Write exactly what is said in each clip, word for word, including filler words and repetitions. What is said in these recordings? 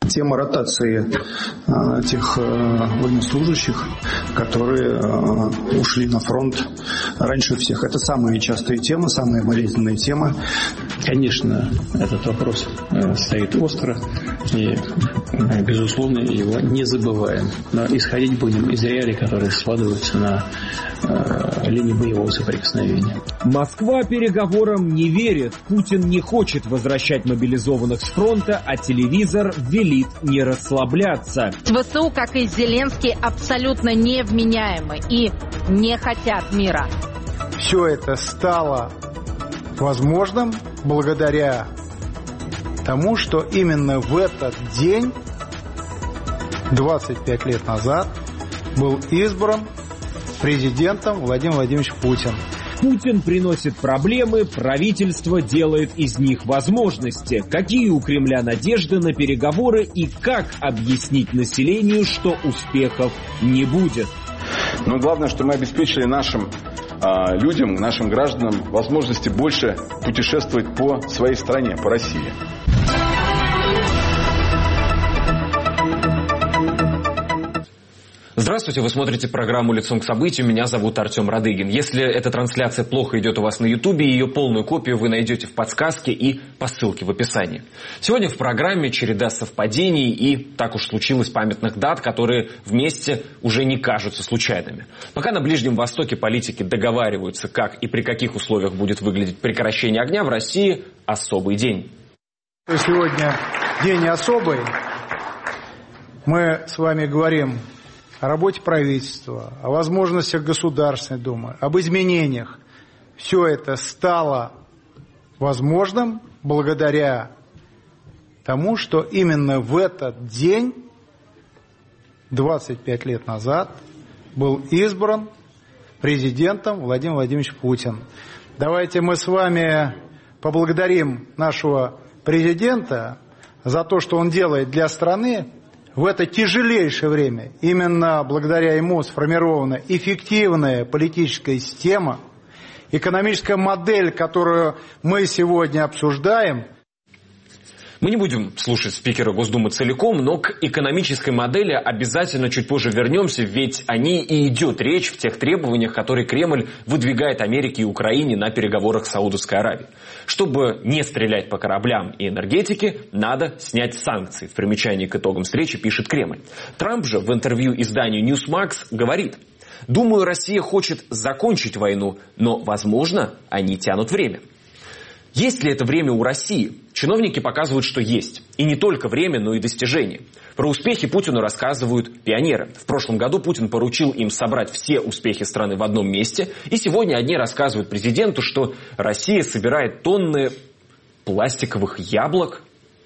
Тема ротации э, тех э, военнослужащих, которые э, ушли на фронт раньше всех. Это самая частая тема, самая болезненная тема. Конечно, этот вопрос э, стоит остро, и, э, безусловно, его не забываем. Но исходить будем из реалий, которые складываются на э, линии боевого соприкосновения. Москва переговорам не верит. Путин не хочет возвращать мобилизованных с фронта, а телевизор велит не расслабляться. ВСУ, как и Зеленский, абсолютно невменяемы и не хотят мира. Все это стало возможным благодаря тому, что именно в этот день, двадцать пять лет назад, был избран президентом Владимир Владимирович Путин. Путин приносит проблемы, правительство делает из них возможности. Какие у Кремля надежды на переговоры и как объяснить населению, что успехов не будет? Но главное, что мы обеспечили нашим э, людям, нашим гражданам возможности больше путешествовать по своей стране, по России. Здравствуйте, вы смотрите программу «Лицом к событию». Меня зовут Артем Радыгин. Если эта трансляция плохо идет у вас на Ютубе, ее полную копию вы найдете в подсказке и по ссылке в описании. Сегодня в программе череда совпадений и, так уж случилось, памятных дат, которые вместе уже не кажутся случайными. Пока на Ближнем Востоке политики договариваются, как и при каких условиях будет выглядеть прекращение огня, в России особый день. Сегодня день особый. Мы с вами говорим о работе правительства, о возможностях Государственной Думы, об изменениях. Все это стало возможным благодаря тому, что именно в этот день, двадцать пять лет назад, был избран президентом Владимир Владимирович Путин. Давайте мы с вами поблагодарим нашего президента за то, что он делает для страны. В это тяжелейшее время именно благодаря ему сформирована эффективная политическая система, экономическая модель, которую мы сегодня обсуждаем. Мы не будем слушать спикера Госдумы целиком, но к экономической модели обязательно чуть позже вернемся, ведь о ней и идет речь в тех требованиях, которые Кремль выдвигает Америке и Украине на переговорах с Саудовской Аравией. Чтобы не стрелять по кораблям и энергетике, надо снять санкции. В примечании к итогам встречи пишет Кремль. Трамп же в интервью изданию Newsmax говорит: «Думаю, Россия хочет закончить войну, но, возможно, они тянут время». Есть ли это время у России? Чиновники показывают, что есть. И не только время, но и достижения. Про успехи Путину рассказывают пионеры. В прошлом году Путин поручил им собрать все успехи страны в одном месте. И сегодня одни рассказывают президенту, что Россия собирает тонны пластиковых яблок.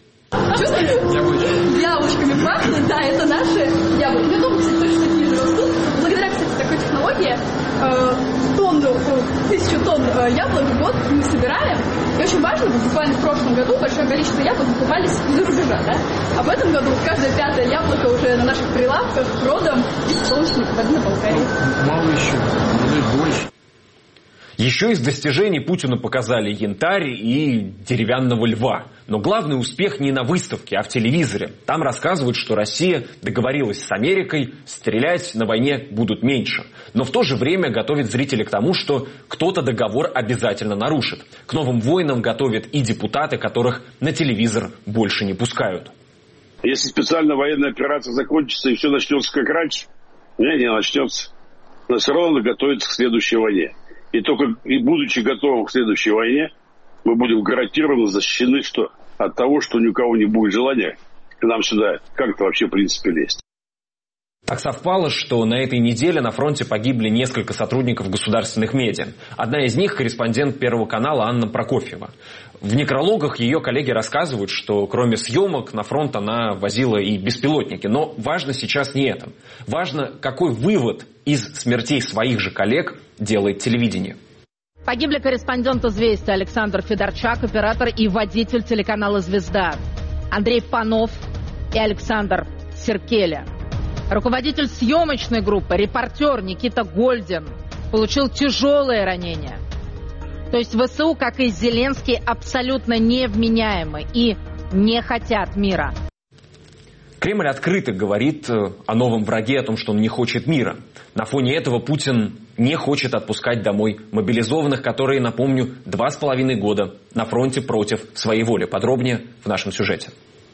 Яблочками пахнет, да, это наши яблоки. Я думаю, кстати, точно такие же растут. Благодаря, кстати, такой технологии э, тонну, тысячу тонн э, яблок в год мы собираем. И очень важно, буквально в прошлом году большое количество яблок покупались из-за рубежа, да? А в этом году каждое пятое яблоко уже на наших прилавках родом из солнечной воды на Болгарии. Мало еще, надо больше. Еще из достижений Путину показали янтарь и деревянного льва. Но главный успех не на выставке, а в телевизоре. Там рассказывают, что Россия договорилась с Америкой, стрелять на войне будут меньше. Но в то же время готовит зрителей к тому, что кто-то договор обязательно нарушит. К новым войнам готовят и депутаты, которых на телевизор больше не пускают. Если специальная военная операция закончится и все начнется как раньше, не, не начнется. Но все равно готовится к следующей войне. И только и будучи готовым к следующей войне, мы будем гарантированно защищены что? От того, что ни у кого не будет желания к нам сюда как-то вообще в принципе лезть. Так совпало, что на этой неделе на фронте погибли несколько сотрудников государственных медиа. Одна из них – корреспондент Первого канала Анна Прокофьева. В некрологах ее коллеги рассказывают, что кроме съемок на фронт она возила и беспилотники. Но важно сейчас не это. Важно, какой вывод из смертей своих же коллег делает телевидение. Погибли корреспондент «Известия» Александр Федорчак, оператор и водитель телеканала «Звезда», Андрей Панов и Александр Серкеля. Руководитель съемочной группы, репортер Никита Гольдин получил тяжелые ранения. То есть ВСУ, как и Зеленский, абсолютно невменяемы и не хотят мира. Кремль открыто говорит о новом враге, о том, что он не хочет мира. На фоне этого Путин не хочет отпускать домой мобилизованных, которые, напомню, два с половиной года на фронте против своей воли. Подробнее в нашем сюжете.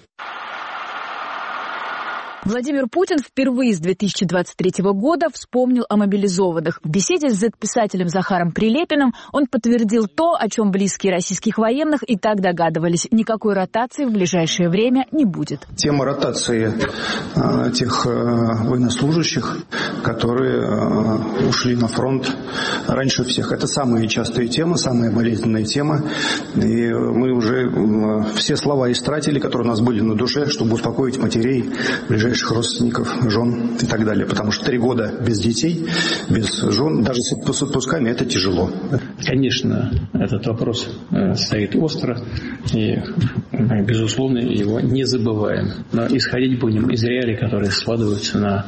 Владимир Путин впервые с две тысячи двадцать третьего года вспомнил о мобилизованных. В беседе с зэт-писателем Захаром Прилепиным он подтвердил то, о чем близкие российских военных и так догадывались. Никакой ротации в ближайшее время не будет. Тема ротации э, тех э, военнослужащих, которые э, ушли на фронт раньше всех. Это самая частая тема, самая болезненная тема. И мы уже э, все слова истратили, которые у нас были на душе, чтобы успокоить матерей, ближайших родственников, жен и так далее. Потому что три года без детей, без жен, даже с отпусками, это тяжело. Конечно, этот вопрос стоит остро, и, безусловно, его не забываем. Но исходить будем из реалий, которые складываются на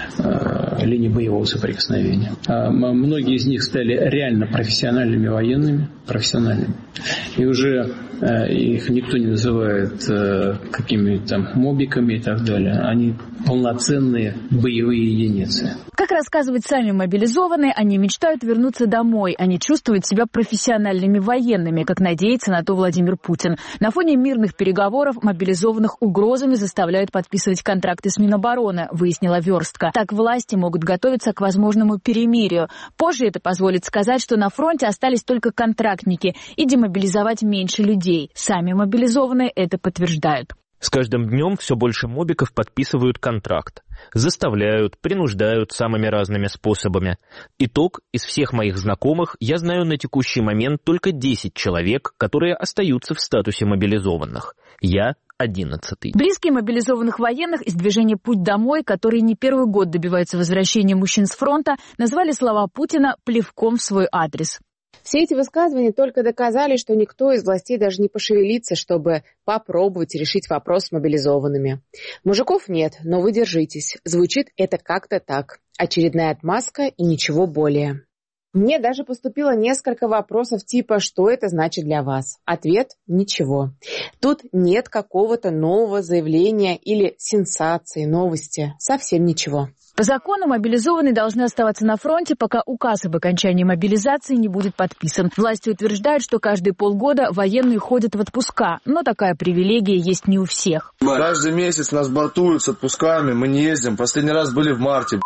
э, линии боевого соприкосновения. А многие из них стали реально профессиональными военными, профессиональными. И уже э, их никто не называет э, какими-то там мобиками и так далее. Они полноценные боевые единицы. Как рассказывают сами мобилизованные, они мечтают вернуться домой. Они чувствуют себя профессиональными военными, как надеется на то Владимир Путин. На фоне мирных переговоров мобилизованных угрозами заставляют подписывать контракты с Минобороны, выяснила Верстка. Так власти могут готовиться к возможному перемирию. Позже это позволит сказать, что на фронте остались только контрактники и демобилизовать меньше людей. Сами мобилизованные это подтверждают. С каждым днем все больше мобиков подписывают контракт. Заставляют, принуждают самыми разными способами. Итог: из всех моих знакомых я знаю на текущий момент только десять человек, которые остаются в статусе мобилизованных. Я одиннадцатый. Близкие мобилизованных военных из движения «Путь домой», которые не первый год добиваются возвращения мужчин с фронта, назвали слова Путина плевком в свой адрес. Все эти высказывания только доказали, что никто из властей даже не пошевелится, чтобы попробовать решить вопрос с мобилизованными. Мужиков нет, но вы держитесь. Звучит это как-то так. Очередная отмазка и ничего более. Мне даже поступило несколько вопросов типа «Что это значит для вас?». Ответ – ничего. Тут нет какого-то нового заявления или сенсации, новости. Совсем ничего. По закону мобилизованные должны оставаться на фронте, пока указ об окончании мобилизации не будет подписан. Власти утверждают, что каждые полгода военные ходят в отпуска, но такая привилегия есть не у всех. Каждый месяц нас бортуют с отпусками, мы не ездим. Последний раз были в марте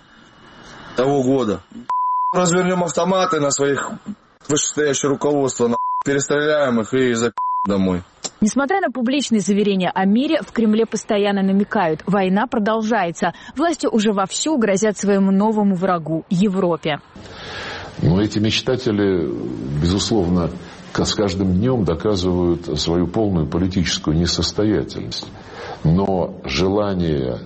того года. Развернем автоматы на своих вышестоящее руководство, перестреляем их и запи*** домой. Несмотря на публичные заверения о мире, в Кремле постоянно намекают, война продолжается. Власти уже вовсю грозят своему новому врагу – Европе. Но эти мечтатели, безусловно, с каждым днем доказывают свою полную политическую несостоятельность. Но желание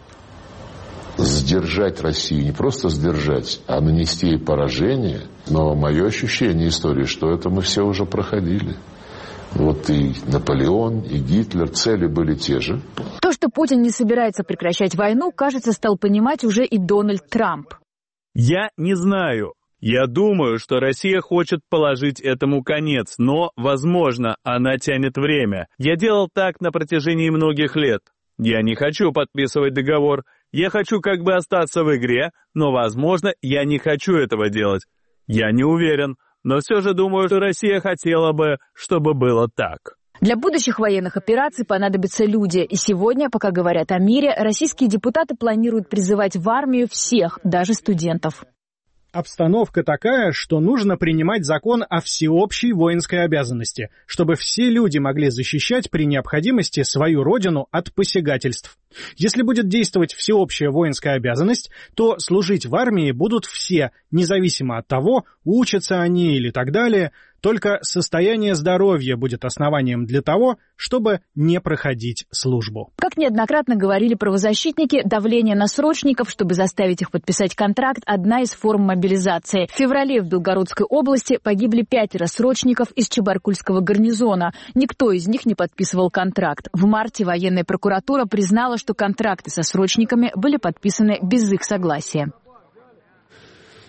сдержать Россию, не просто сдержать, а нанести ей поражение, но мое ощущение истории, что это мы все уже проходили. Вот и Наполеон, и Гитлер, цели были те же. То, что Путин не собирается прекращать войну, кажется, стал понимать уже и Дональд Трамп. Я не знаю. Я думаю, что Россия хочет положить этому конец, но, возможно, она тянет время. Я делал так на протяжении многих лет. Я не хочу подписывать договор. Я хочу как бы остаться в игре, но, возможно, я не хочу этого делать. Я не уверен. Но все же думаю, что Россия хотела бы, чтобы было так. Для будущих военных операций понадобятся люди. И сегодня, пока говорят о мире, российские депутаты планируют призывать в армию всех, даже студентов. Обстановка такая, что нужно принимать закон о всеобщей воинской обязанности, чтобы все люди могли защищать при необходимости свою родину от посягательств. Если будет действовать всеобщая воинская обязанность, то служить в армии будут все, независимо от того, учатся они или так далее, только состояние здоровья будет основанием для того, чтобы не проходить службу. Как неоднократно говорили правозащитники, давление на срочников, чтобы заставить их подписать контракт, одна из форм мобилизации. В феврале в Белгородской области погибли пятеро срочников из Чебаркульского гарнизона. Никто из них не подписывал контракт. В марте военная прокуратура признала, что контракты со срочниками были подписаны без их согласия.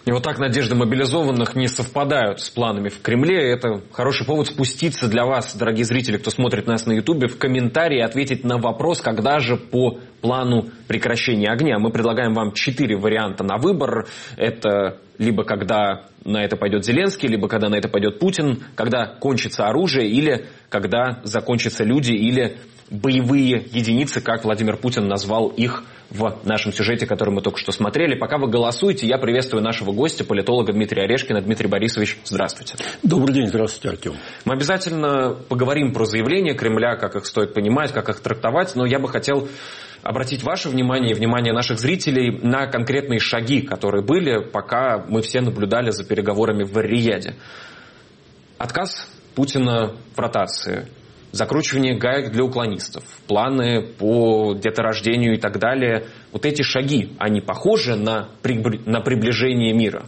И вот так надежды мобилизованных не совпадают с планами в Кремле. Это хороший повод спуститься для вас, дорогие зрители, кто смотрит нас на Ютубе, в комментарии и ответить на вопрос, когда же по плану прекращения огня. Мы предлагаем вам четыре варианта на выбор. Это либо когда на это пойдет Зеленский, либо когда на это пойдет Путин, когда кончится оружие, или когда закончатся люди, или боевые единицы, как Владимир Путин назвал их в нашем сюжете, который мы только что смотрели. Пока вы голосуете, я приветствую нашего гостя, политолога Дмитрия Орешкина. Дмитрий Борисович, здравствуйте. Добрый день, здравствуйте, Артем. Мы обязательно поговорим про заявления Кремля, как их стоит понимать, как их трактовать, но я бы хотел обратить ваше внимание и внимание наших зрителей на конкретные шаги, которые были, пока мы все наблюдали за переговорами в Эр-Рияде. Отказ Путина в ротации, закручивание гаек для уклонистов, планы по деторождению и так далее. Вот эти шаги, они похожи на, прибли... на приближение мира?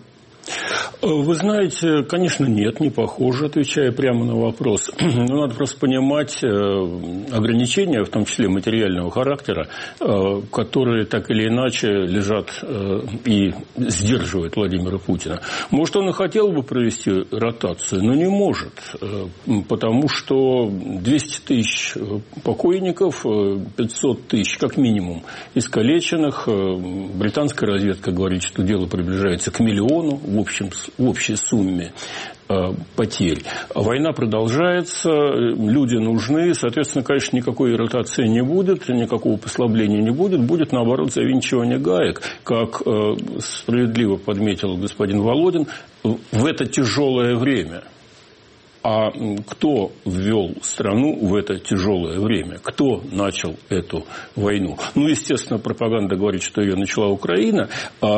Вы знаете, конечно, нет, не похоже, отвечая прямо на вопрос. Но надо просто понимать ограничения, в том числе материального характера, которые так или иначе лежат и сдерживают Владимира Путина. Может, он и хотел бы провести ротацию, но не может, потому что двести тысяч покойников, пятьсот тысяч как минимум искалеченных. Британская разведка говорит, что дело приближается к миллиону в общем в общей сумме э, потерь. Война продолжается, люди нужны, соответственно, конечно, никакой ротации не будет, никакого послабления не будет, будет, наоборот, завинчивание гаек, как э, справедливо подметил господин Володин, в это тяжелое время. А кто ввел страну в это тяжелое время? Кто начал эту войну? Ну, естественно, пропаганда говорит, что ее начала Украина.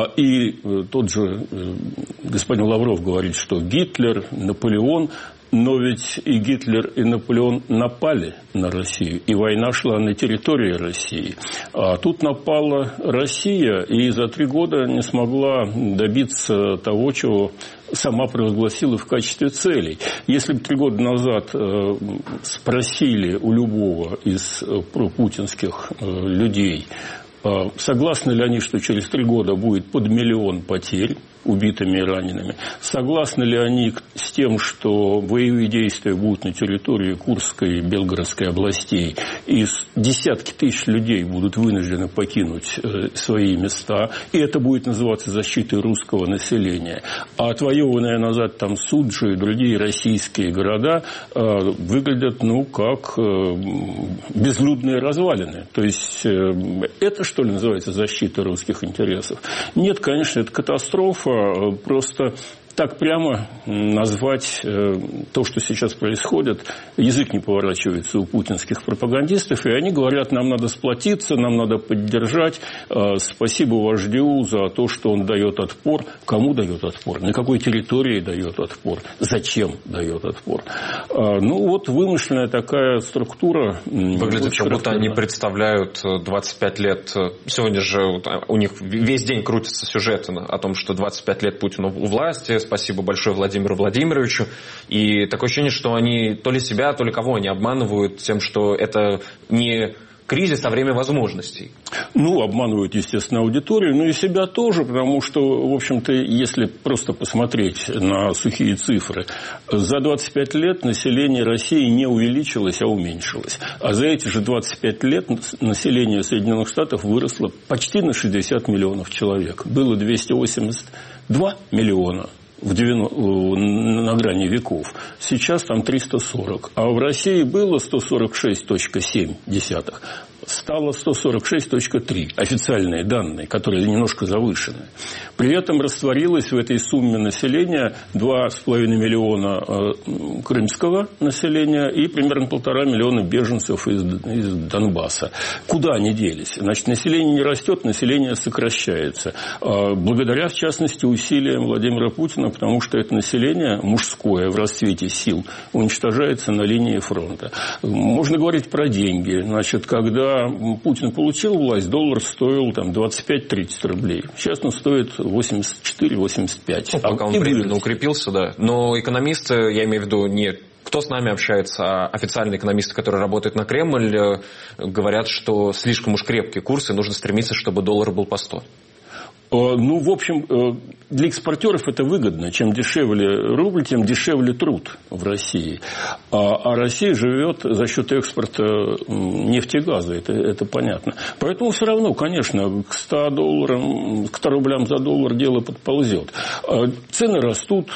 И тот же господин Лавров говорит, что Гитлер, Наполеон. Но ведь и Гитлер, и Наполеон напали на Россию, и война шла на территории России. А тут напала Россия, и за три года не смогла добиться того, чего сама провозгласила в качестве целей. Если бы три года назад э, спросили у любого из э, пропутинских э, людей, э, согласны ли они, что через три года будет под миллион потерь, убитыми и ранеными. Согласны ли они с тем, что боевые действия будут на территории Курской и Белгородской областей, и десятки тысяч людей будут вынуждены покинуть э, свои места, и это будет называться защитой русского населения. А отвоеванные назад там Суджи и другие российские города э, выглядят, ну, как э, безлюдные развалины. То есть э, это, что ли, называется защита русских интересов? Нет, конечно, это катастрофа. Просто так прямо назвать то, что сейчас происходит, язык не поворачивается у путинских пропагандистов, и они говорят, нам надо сплотиться, нам надо поддержать, спасибо вождю за то, что он дает отпор. Кому дает отпор? На какой территории дает отпор? Зачем дает отпор? Ну, вот вымышленная такая структура. Выглядит, как будто они представляют двадцать пять лет. Сегодня же у них весь день крутится сюжет о том, что двадцать пять лет Путину у власти. Спасибо большое Владимиру Владимировичу. И такое ощущение, что они то ли себя, то ли кого они обманывают тем, что это не кризис, а время возможностей. Ну, обманывают, естественно, аудиторию, но и себя тоже, потому что, в общем-то, если просто посмотреть на сухие цифры, за двадцать пять лет население России не увеличилось, а уменьшилось. А за эти же двадцать пять лет население Соединенных Штатов выросло почти на шестьдесят миллионов человек. Было двести восемьдесят два миллиона. В девяносто, на грани веков. Сейчас там триста сорок. А в России было сто сорок шесть целых семь десятых. Стало сто сорок шесть целых три. Официальные данные, которые немножко завышены. При этом растворилось в этой сумме населения два с половиной миллиона э, крымского населения и примерно полтора миллиона беженцев из, из Донбасса. Куда они делись? Значит, население не растет, население сокращается. Э, благодаря, в частности, усилиям Владимира Путина, потому что это население мужское в расцвете сил уничтожается на линии фронта. Можно говорить про деньги. Значит, когда Путин получил власть, доллар стоил там двадцать пять - тридцать рублей. Сейчас он стоит восемьдесят четыре - восемьдесят пять. Ну, пока а он временно укрепился, да. Но экономисты, я имею в виду не кто с нами общается, а официальные экономисты, которые работают на Кремль, говорят, что слишком уж крепкие курсы, нужно стремиться, чтобы доллар был по сто. Ну, в общем, для экспортеров это выгодно. Чем дешевле рубль, тем дешевле труд в России. А, а Россия живет за счет экспорта нефти и газа, это, это понятно. Поэтому все равно, конечно, к ста долларам, к ста рублям за доллар дело подползет. Цены растут,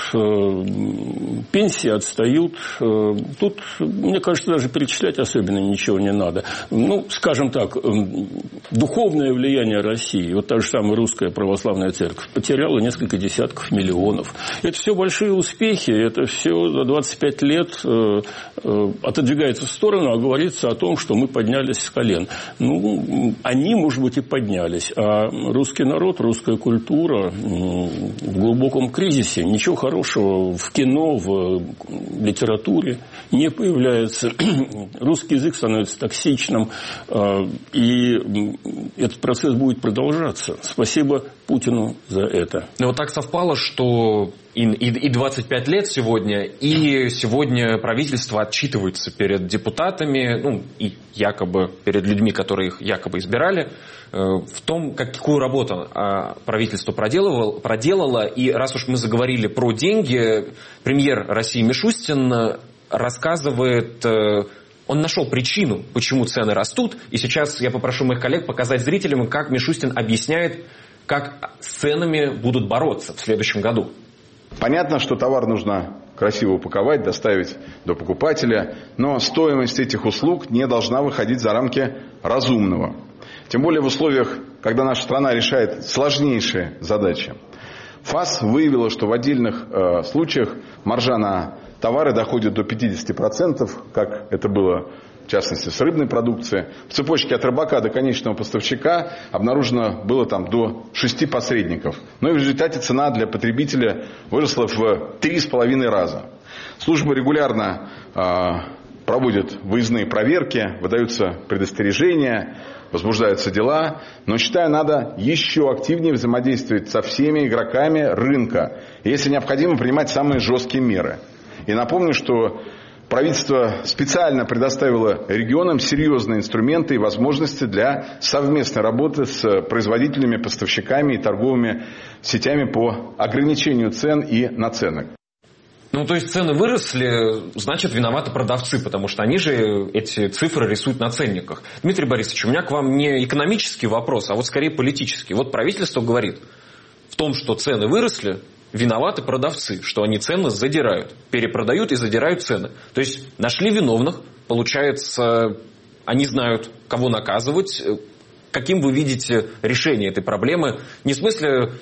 пенсии отстают. Тут, мне кажется, даже перечислять особенно ничего не надо. Ну, скажем так, духовное влияние России, вот та же самая русская православная церковь, потеряла несколько десятков миллионов. Это все большие успехи, это все за двадцать пять лет э, э, отодвигается в сторону, а говорится о том, что мы поднялись с колен. Ну, они, может быть, и поднялись, а русский народ, русская культура в глубоком кризисе. Ничего хорошего в кино, в литературе не появляется. Русский язык становится токсичным, э, и этот процесс будет продолжаться. Спасибо Путину за это. Но вот так совпало, что и, и, и двадцать пять лет сегодня, и сегодня правительство отчитывается перед депутатами, ну, и якобы перед людьми, которые их якобы избирали, э, в том, какую работу э, правительство проделывало, проделало. И раз уж мы заговорили про деньги, премьер России Мишустин рассказывает... Э, Он нашел причину, почему цены растут. И сейчас я попрошу моих коллег показать зрителям, как Мишустин объясняет, как с ценами будут бороться в следующем году. Понятно, что товар нужно красиво упаковать, доставить до покупателя, но стоимость этих услуг не должна выходить за рамки разумного. Тем более в условиях, когда наша страна решает сложнейшие задачи. ФАС выявила, что в отдельных э, случаях маржа на товары доходят до пятидесяти процентов, как это было в частности с рыбной продукцией. В цепочке от рыбака до конечного поставщика обнаружено было там до шести посредников. Но и в результате цена для потребителя выросла в три с половиной раза. Служба регулярно э, проводит выездные проверки, выдаются предостережения, возбуждаются дела. Но, считаю, надо еще активнее взаимодействовать со всеми игроками рынка. И, если необходимо, принимать самые жесткие меры. И напомню, что правительство специально предоставило регионам серьезные инструменты и возможности для совместной работы с производителями, поставщиками и торговыми сетями по ограничению цен и наценок. Ну, то есть цены выросли, значит, виноваты продавцы, потому что они же эти цифры рисуют на ценниках. Дмитрий Борисович, у меня к вам не экономический вопрос, а вот скорее политический. Вот правительство говорит в том, что цены выросли, виноваты продавцы, что они цены задирают, перепродают и задирают цены. То есть нашли виновных, получается, они знают, кого наказывать. Каким вы видите решение этой проблемы? Не в смысле,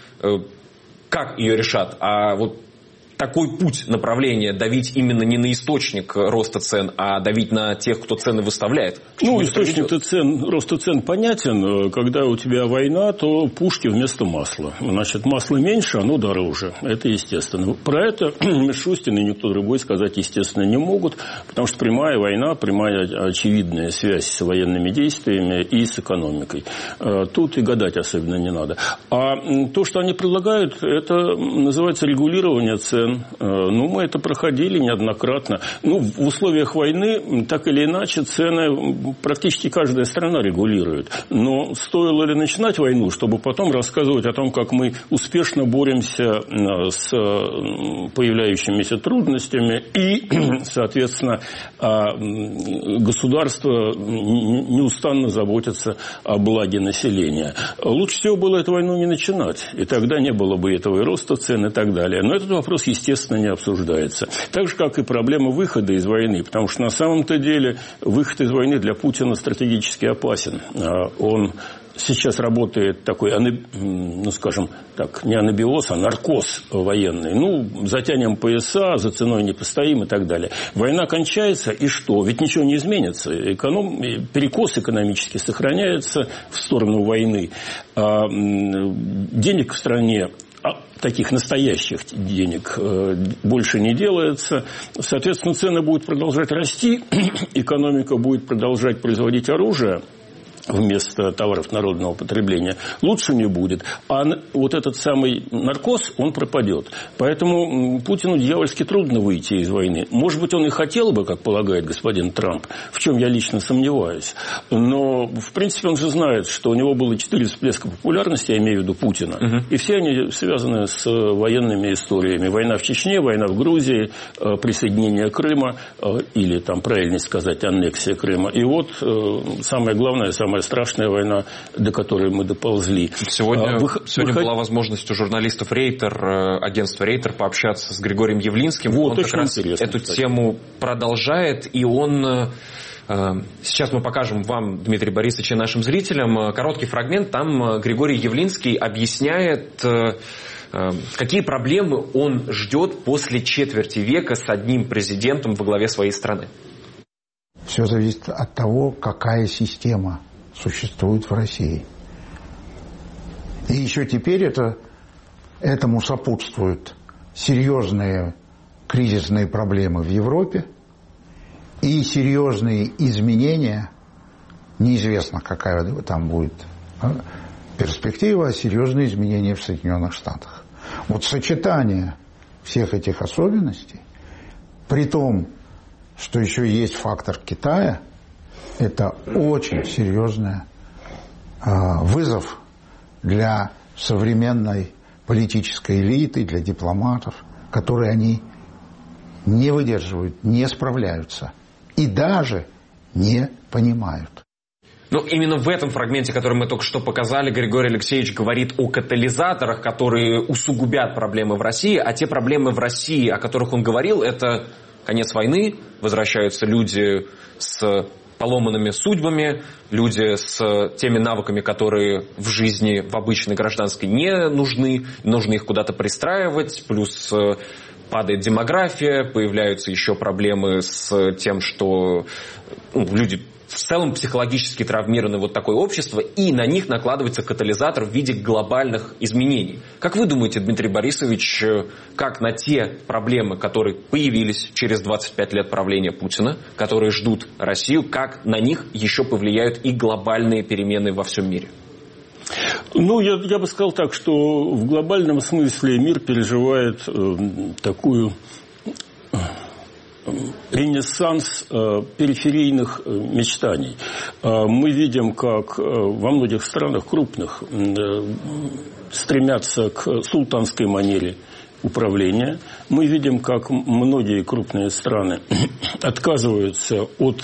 как ее решат, а вот такой путь направления давить именно не на источник роста цен, а давить на тех, кто цены выставляет. Ну, источник цен, роста цен понятен. Когда у тебя война, то пушки вместо масла. Значит, масла меньше, оно дороже. Это естественно. Про это Мишустин и никто другой сказать, естественно, не могут, потому что прямая война, прямая очевидная связь с военными действиями и с экономикой. Тут и гадать особенно не надо. А то, что они предлагают, это называется регулирование цен. Ну, мы это проходили неоднократно. Ну, в условиях войны, так или иначе, цены практически каждая страна регулирует. Но стоило ли начинать войну, чтобы потом рассказывать о том, как мы успешно боремся с появляющимися трудностями и, соответственно, государство неустанно заботится о благе населения. Лучше всего было эту войну не начинать. И тогда не было бы этого и роста цен и так далее. Но этот вопрос, естественно, не обсуждается. Так же, как и проблема выхода из войны. Потому что на самом-то деле выход из войны для Путина стратегически опасен. Он сейчас работает такой, ну, скажем так, не анабиоз, а наркоз военный. Ну, затянем пояса, за ценой не постоим и так далее. Война кончается, и что? Ведь ничего не изменится. Эконом... Перекос экономически сохраняется в сторону войны. А денег в стране, таких настоящих денег, больше не делается. Соответственно, цены будут продолжать расти, экономика будет продолжать производить оружие. вместо товаров народного потребления, лучше не будет. А вот этот самый наркоз, он пропадет. Поэтому Путину дьявольски трудно выйти из войны. Может быть, он и хотел бы, как полагает господин Трамп, в чем я лично сомневаюсь. Но, в принципе, он же знает, что у него было четыре всплеска популярности, я имею в виду Путина. Угу. И все они связаны с военными историями. Война в Чечне, война в Грузии, присоединение Крыма, или, там, правильнее сказать, аннексия Крыма. И вот самое главное, самое страшная война, до которой мы доползли. Сегодня, Вы, сегодня вы... была возможность у журналистов Рейтер, агентства Рейтер, пообщаться с Григорием Явлинским. Вот, он как раз эту кстати. тему продолжает, и он... Сейчас мы покажем вам, Дмитрий Борисович, и нашим зрителям короткий фрагмент. Там Григорий Явлинский объясняет, какие проблемы он ждет после четверти века с одним президентом во главе своей страны. Все зависит от того, какая система существует в России. И еще теперь это, этому сопутствуют серьезные кризисные проблемы в Европе и серьезные изменения, неизвестно, какая там будет перспектива, а серьезные изменения в Соединенных Штатах. Вот сочетание всех этих особенностей, при том, что еще есть фактор Китая, это очень серьезный э, вызов для современной политической элиты, для дипломатов, которые они не выдерживают, не справляются и даже не понимают. Ну, именно в этом фрагменте, который мы только что показали, Григорий Алексеевич говорит о катализаторах, которые усугубят проблемы в России, а те проблемы в России, о которых он говорил, это конец войны, возвращаются люди с поломанными судьбами, люди с теми навыками, которые в жизни, в обычной гражданской не нужны, нужно их куда-то пристраивать, плюс падает демография, появляются еще проблемы с тем, что ну, люди в целом психологически травмированы, вот такое общество, и на них накладывается катализатор в виде глобальных изменений. Как вы думаете, Дмитрий Борисович, как на те проблемы, которые появились через двадцать пять лет правления Путина, которые ждут Россию, как на них еще повлияют и глобальные перемены во всем мире? Ну, я, я бы сказал так, что в глобальном смысле мир переживает э, такую... ренессанс э, периферийных э, мечтаний. Э, мы видим, как э, во многих странах крупных э, стремятся к султанской манере управления. Мы видим, как многие крупные страны отказываются от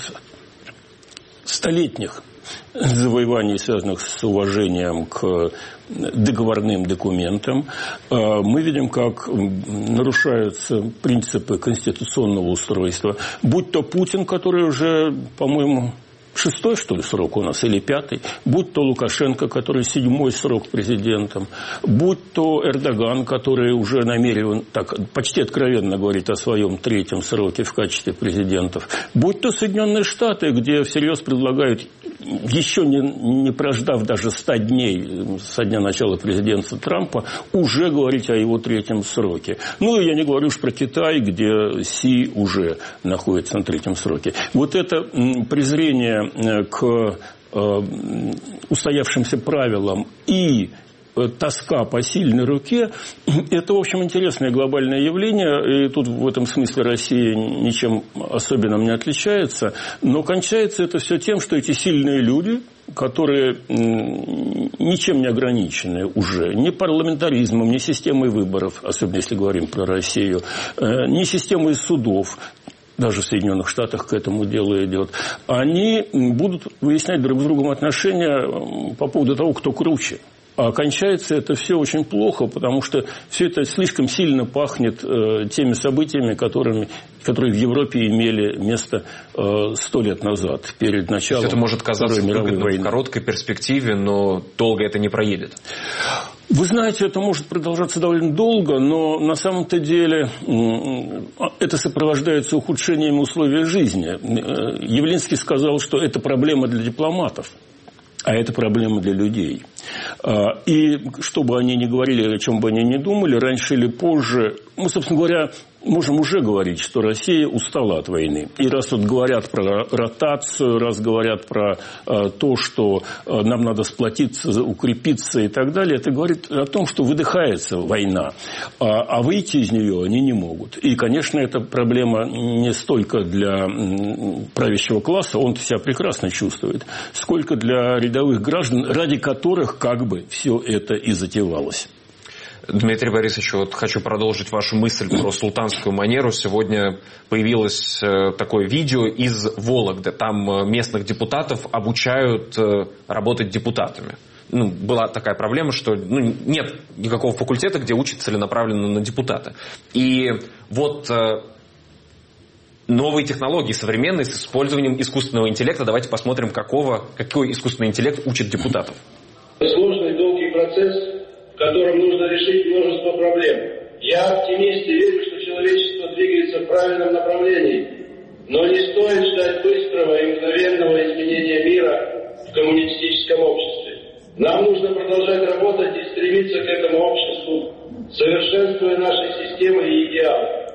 столетних завоеваний, связанных с уважением к договорным документам. Мы видим, как нарушаются принципы конституционного устройства. Будь то Путин, который уже, по-моему, шестой, что ли, срок у нас, или пятый, будь то Лукашенко, который седьмой срок президентом, будь то Эрдоган, который уже намерен, так почти откровенно говорит о своем третьем сроке в качестве президентов, будь то Соединенные Штаты, где всерьез предлагают, еще не, не прождав даже ста дней со дня начала президентства Трампа, уже говорить о его третьем сроке. Ну, я не говорю уж про Китай, где Си уже находится на третьем сроке. Вот это презрение к э, устоявшимся правилам и тоска по сильной руке, это, в общем, интересное глобальное явление, и тут в этом смысле Россия ничем особенным не отличается, но кончается это все тем, что эти сильные люди, которые ничем не ограничены уже, ни парламентаризмом, ни системой выборов, особенно если говорим про Россию, ни системой судов, даже в Соединенных Штатах к этому делу идет, они будут выяснять друг с другом отношения по поводу того, кто круче. А кончается это все очень плохо, потому что все это слишком сильно пахнет э, теми событиями, которыми, которые в Европе имели место сто э, лет назад, перед началом это может казаться Второй мировой войны. В короткой перспективе, но долго это не проедет. Вы знаете, это может продолжаться довольно долго, но на самом-то деле это сопровождается ухудшением условий жизни. Явлинский сказал, что это проблема для дипломатов. А это проблема для людей. И что бы они ни говорили, о чем бы они ни думали, раньше или позже, ну, собственно говоря, можем уже говорить, что Россия устала от войны. И раз вот говорят про ротацию, раз говорят про э, то, что э, нам надо сплотиться, укрепиться и так далее, это говорит о том, что выдыхается война, а, а выйти из нее они не могут. И, конечно, эта проблема не столько для м, правящего класса, он себя прекрасно чувствует, сколько для рядовых граждан, ради которых как бы все это и затевалось. Дмитрий Борисович, вот хочу продолжить вашу мысль про султанскую манеру. Сегодня появилось такое видео из Вологды. Там местных депутатов обучают работать депутатами. Ну, была такая проблема, что ну, нет никакого факультета, где учат целенаправленно на депутата. И вот новые технологии современные с использованием искусственного интеллекта. Давайте посмотрим, какого, какой искусственный интеллект учит депутатов. Сложный, долгий процесс, в котором нужно решить множество проблем. Я оптимист и верю, что человечество двигается в правильном направлении. Но не стоит ждать быстрого и мгновенного изменения мира в коммунистическом обществе. Нам нужно продолжать работать и стремиться к этому обществу, совершенствуя наши системы и идеалы.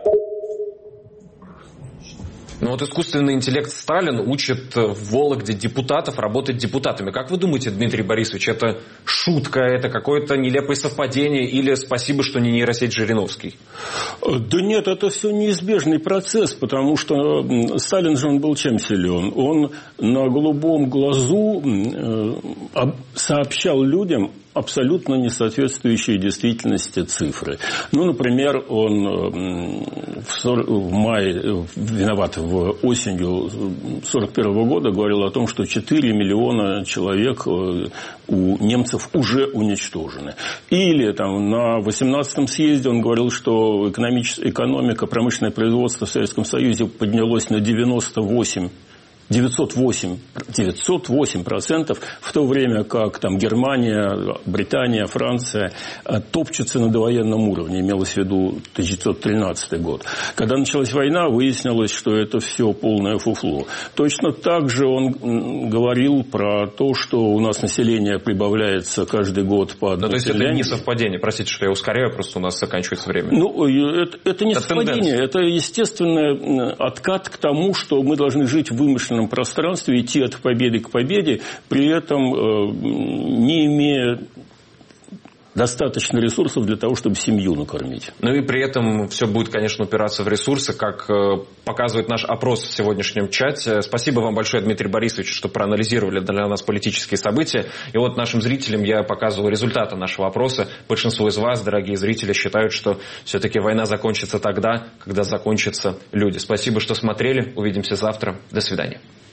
Ну вот искусственный интеллект Сталин учит в Вологде депутатов работать депутатами. Как вы думаете, Дмитрий Борисович, это шутка, это какое-то нелепое совпадение или спасибо, что не нейросеть Жириновский? Да нет, это все неизбежный процесс, потому что Сталин же он был чем силен? Он на голубом глазу сообщал людям абсолютно не соответствующие действительности цифры. Ну, например, он в мае, виноват, в осенью сорок первого года говорил о том, что четыре миллиона человек у немцев уже уничтожены. Или там, на восемнадцатом съезде он говорил, что экономика, промышленное производство в Советском Союзе поднялось на девяносто восемь девятьсот восемь процентов, в то время как там Германия, Британия, Франция топчутся на довоенном уровне, имелось в виду тысяча девятьсот тринадцатый год. Когда началась война, выяснилось, что это все полное фуфло. Точно так же он говорил про то, что у нас население прибавляется каждый год по одному. Ну, то есть это не совпадение, простите, что я ускоряю, просто у нас заканчивается время. Ну, это, это не это совпадение, тенденция. Это естественный откат к тому, что мы должны жить в вымышленном пространстве, идти от победы к победе, при этом э, не имея достаточно ресурсов для того, чтобы семью накормить. Ну и при этом все будет, конечно, упираться в ресурсы, как э, показывает наш опрос в сегодняшнем чате. Спасибо вам большое, Дмитрий Борисович, что проанализировали для нас политические события. И вот нашим зрителям я показывал результаты нашего опроса. Большинство из вас, дорогие зрители, считают, что все-таки война закончится тогда, когда закончатся люди. Спасибо, что смотрели. Увидимся завтра. До свидания.